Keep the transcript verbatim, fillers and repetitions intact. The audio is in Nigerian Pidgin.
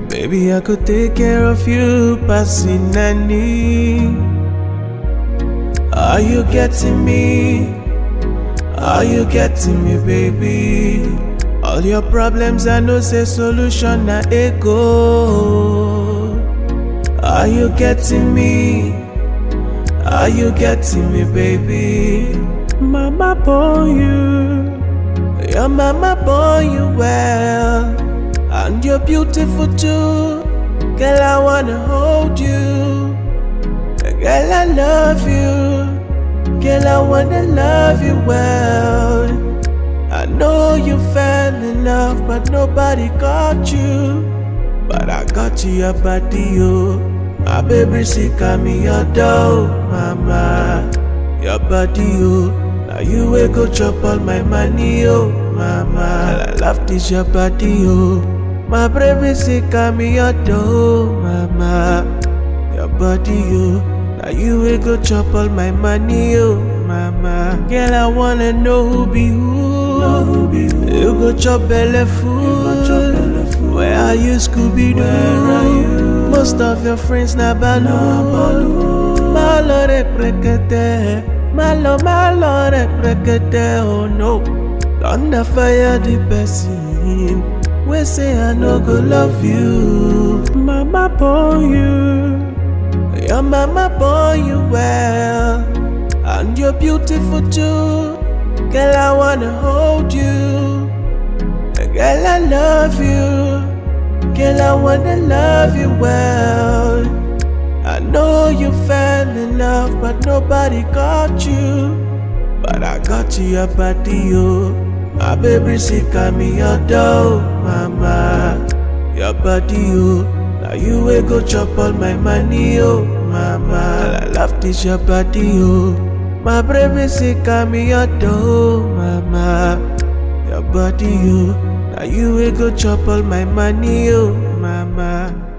Baby, I could take care of you, passing nanny. Are you getting me? Are you getting me, baby? All your problems, I know say solution na ego. Are you getting me? Are you getting me, baby? Mama born you, your mama born you well, and you're beautiful too. Girl, I wanna hold you. Girl, I love you. Girl, I wanna love you well. I know you fell in love, but nobody got you. But I got you, your body, oh. My baby, she got me your dough, mama. Your body, oh. Now you will go chop all my money, oh, mama. I love this, your body, oh. My baby, she got me your dough, mama. Your body, oh. Now you will go chop all my money, oh, mama. Girl, I wanna know who be who. Know who be who. You go chop belly food. Where are you, Scooby Doo? Where are you? Most of your friends na balu. Malo re prekete, malo malo re prekete. Oh no, thunder fire the person. We say I no go love you. Mama born you. Your mama born you well, and you're beautiful too. Girl, I wanna hold you. Girl, I love you. Girl, I wanna love you well. I know you fell in love, but nobody got you. But I got you, your body, oh. My baby, she got me your dough, mama. Your body, oh. Now you will go chop all my money, oh, mama. I love this, your body, oh. My baby, she got me your dough, mama. Your body, oh. Now you will go chop all my money, oh, mama.